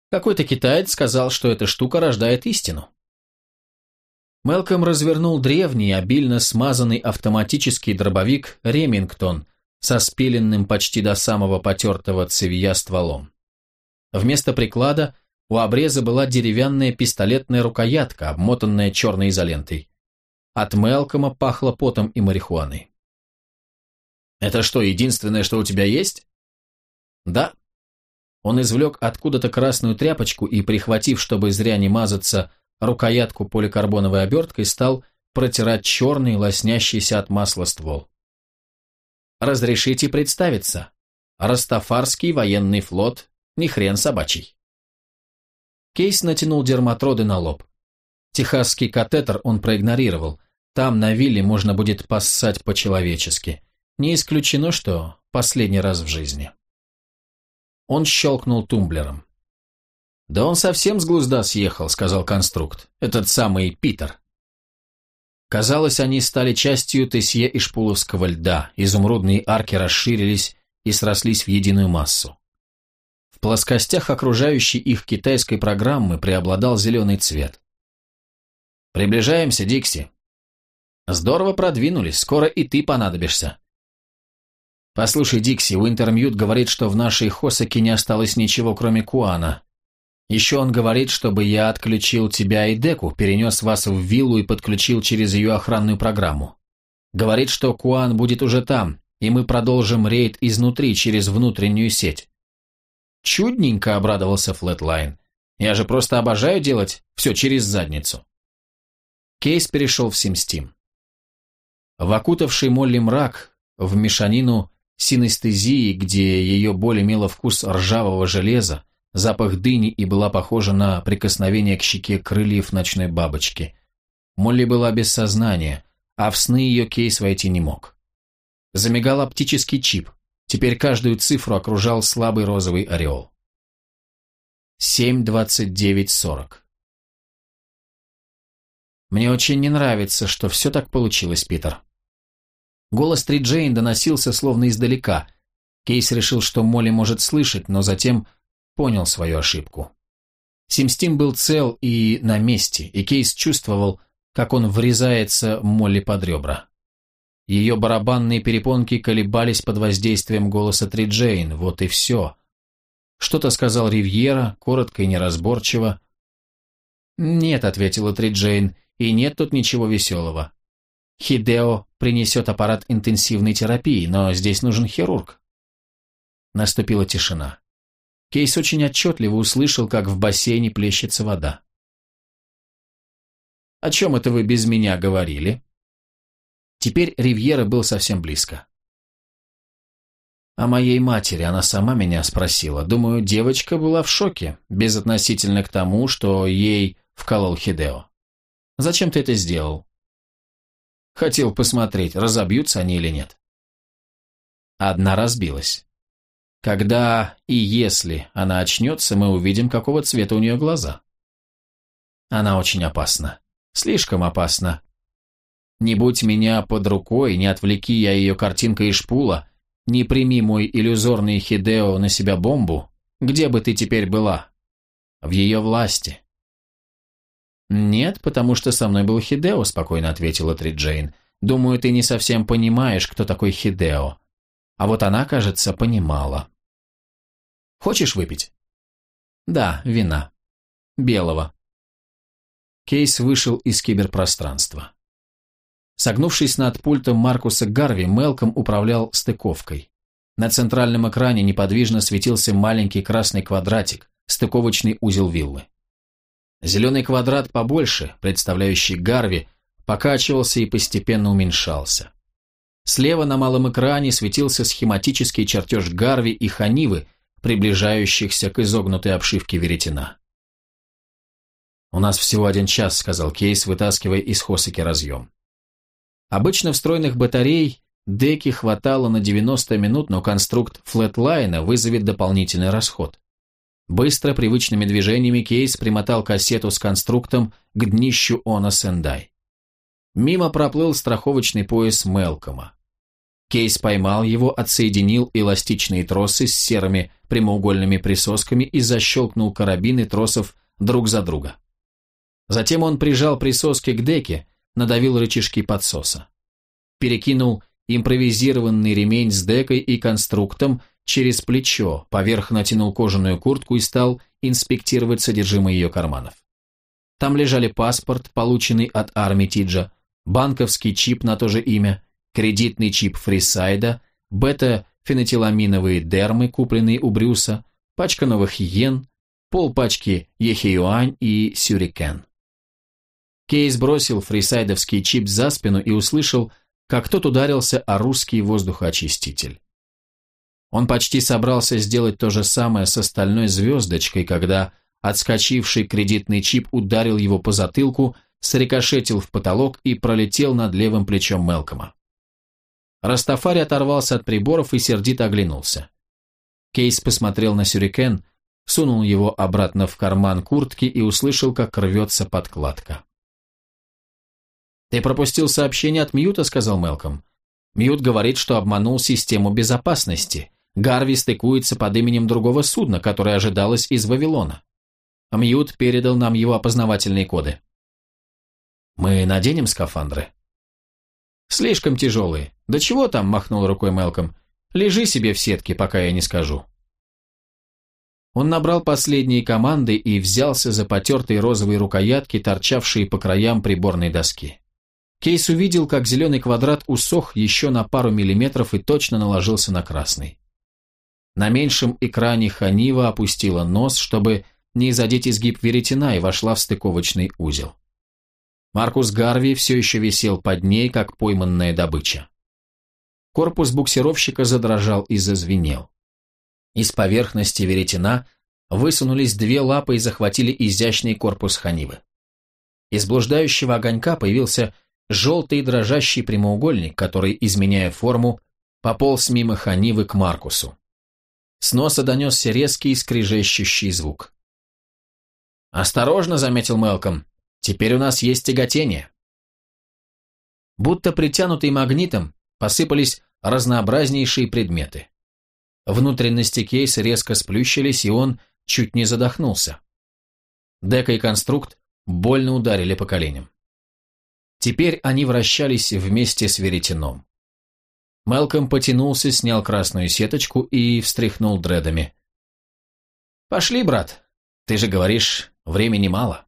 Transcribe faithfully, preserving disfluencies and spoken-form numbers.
Какой-то китаец сказал, что эта штука рождает истину. Мэлком развернул древний, обильно смазанный автоматический дробовик «Ремингтон» со спиленным почти до самого потертого цевья стволом. Вместо приклада у обреза была деревянная пистолетная рукоятка, обмотанная черной изолентой. От Мэлкома пахло потом и марихуаной. «Это что, единственное, что у тебя есть?» «Да». Он извлек откуда-то красную тряпочку и, прихватив, чтобы зря не мазаться, рукоятку поликарбоновой оберткой, стал протирать черный, лоснящийся от масла ствол. «Разрешите представиться. Растафарский военный флот, ни хрен собачий». Кейс натянул дерматроды на лоб. Техасский катетер он проигнорировал. Там, на вилле, можно будет поссать по-человечески. Не исключено, что последний раз в жизни. Он щелкнул тумблером. «Да он совсем с глузда съехал», — сказал конструкт. «Этот самый Питер». Казалось, они стали частью Тесье и шпуловского льда. Изумрудные арки расширились и срослись в единую массу. В плоскостях окружающей их китайской программы преобладал зеленый цвет. «Приближаемся, Дикси». «Здорово продвинулись, скоро и ты понадобишься». «Послушай, Дикси, Уинтермьют говорит, что в нашей Хосаке не осталось ничего, кроме Куана. Еще он говорит, чтобы я отключил тебя и Деку, перенес вас в виллу и подключил через ее охранную программу. Говорит, что Куан будет уже там, и мы продолжим рейд изнутри через внутреннюю сеть». «Чудненько», — обрадовался Флетлайн. «Я же просто обожаю делать все через задницу». Кейс перешел в Симстим. В окутавший Молли мрак, в мешанину синестезии, где ее боль имела вкус ржавого железа, запах дыни и была похожа на прикосновение к щеке крыльев ночной бабочки. Молли была без сознания, а в сны ее Кейс войти не мог. Замигал оптический чип, теперь каждую цифру окружал слабый розовый ореол. семь двадцать девять сорок. «Мне очень не нравится, что все так получилось, Питер». Голос Три Джейн доносился словно издалека. Кейс решил, что Молли может слышать, но затем понял свою ошибку. Симстим был цел и на месте, и Кейс чувствовал, как он врезается Молли под ребра. Ее барабанные перепонки колебались под воздействием голоса Три Джейн, вот и все. Что-то сказал Ривьера, коротко и неразборчиво. «Нет», — ответила Три Джейн, — «и нет тут ничего веселого. Хидео принесет аппарат интенсивной терапии, но здесь нужен хирург». Наступила тишина. Кейс очень отчетливо услышал, как в бассейне плещется вода. «О чем это вы без меня говорили?» Теперь Ривьера был совсем близко. «О моей матери она сама меня спросила. Думаю, девочка была в шоке, безотносительно к тому, что ей вколол Хидео. Зачем ты это сделал?» «Хотел посмотреть, разобьются они или нет». Одна разбилась. Когда и если она очнется, мы увидим, какого цвета у нее глаза. Она очень опасна. Слишком опасна. Не будь меня под рукой, не отвлеки я ее картинкой из шпула, не прими мой иллюзорный Хидео на себя бомбу, где бы ты теперь была? В ее власти. «Нет, потому что со мной был Хидео», — спокойно ответила Три Джейн. «Думаю, ты не совсем понимаешь, кто такой Хидео. А вот она, кажется, понимала. Хочешь выпить?» «Да, вина. Белого». Кейс вышел из киберпространства. Согнувшись над пультом Маркуса Гарви, Мэлком управлял стыковкой. На центральном экране неподвижно светился маленький красный квадратик, стыковочный узел виллы. Зеленый квадрат побольше, представляющий Гарви, покачивался и постепенно уменьшался. Слева на малом экране светился схематический чертеж Гарви и Ханивы, приближающихся к изогнутой обшивке веретена. «У нас всего один час», — сказал Кейс, вытаскивая из Хосаки разъем. Обычно встроенных батарей Деки хватало на девяносто минут, но конструкт флетлайна вызовет дополнительный расход. Быстро, привычными движениями Кейс примотал кассету с конструктом к днищу Она Сендай. Мимо проплыл страховочный пояс Мэлкома. Кейс поймал его, отсоединил эластичные тросы с серыми прямоугольными присосками и защелкнул карабины тросов друг за друга. Затем он прижал присоски к деке, надавил рычажки подсоса. Перекинул импровизированный ремень с декой и конструктом через плечо, поверх натянул кожаную куртку и стал инспектировать содержимое ее карманов. Там лежали паспорт, полученный от Армитиджа, банковский чип на то же имя, кредитный чип Фрисайда, бета-фенотиламиновые дермы, купленные у Брюса, пачка новых йен, полпачки ехеюань и сюрикен. Кейс бросил фрисайдовский чип за спину и услышал, как тот ударился о русский воздухоочиститель. Он почти собрался сделать то же самое с остальной звездочкой, когда отскочивший кредитный чип ударил его по затылку, срикошетил в потолок и пролетел над левым плечом Мэлкома. Растафари оторвался от приборов и сердито оглянулся. Кейс посмотрел на сюрикен, сунул его обратно в карман куртки и услышал, как рвется подкладка. «Ты пропустил сообщение от Мьюта», — сказал Мэлком. «Мьют говорит, что обманул систему безопасности. Гарви стыкуется под именем другого судна, которое ожидалось из Вавилона. Мьют передал нам его опознавательные коды». «Мы наденем скафандры?» «Слишком тяжелые. Да чего там?» – махнул рукой Мэлком. «Лежи себе в сетке, пока я не скажу». Он набрал последние команды и взялся за потертые розовые рукоятки, торчавшие по краям приборной доски. Кейс увидел, как зеленый квадрат усох еще на пару миллиметров и точно наложился на красный. На меньшем экране Ханива опустила нос, чтобы не задеть изгиб веретена, и вошла в стыковочный узел. Маркус Гарви все еще висел под ней, как пойманная добыча. Корпус буксировщика задрожал и зазвенел. Из поверхности веретена высунулись две лапы и захватили изящный корпус Ханивы. Из блуждающего огонька появился желтый дрожащий прямоугольник, который, изменяя форму, пополз мимо Ханивы к Маркусу. С носа донесся резкий скрежещущий звук. «Осторожно», — заметил Мэлком, — «теперь у нас есть тяготение». Будто притянутый магнитом посыпались разнообразнейшие предметы. Внутренности кейса резко сплющились, и он чуть не задохнулся. Дека и конструкт больно ударили по коленям. Теперь они вращались вместе с веретеном. Мэлком потянулся, снял красную сеточку и встряхнул дредами. «Пошли, брат. Ты же говоришь, времени мало».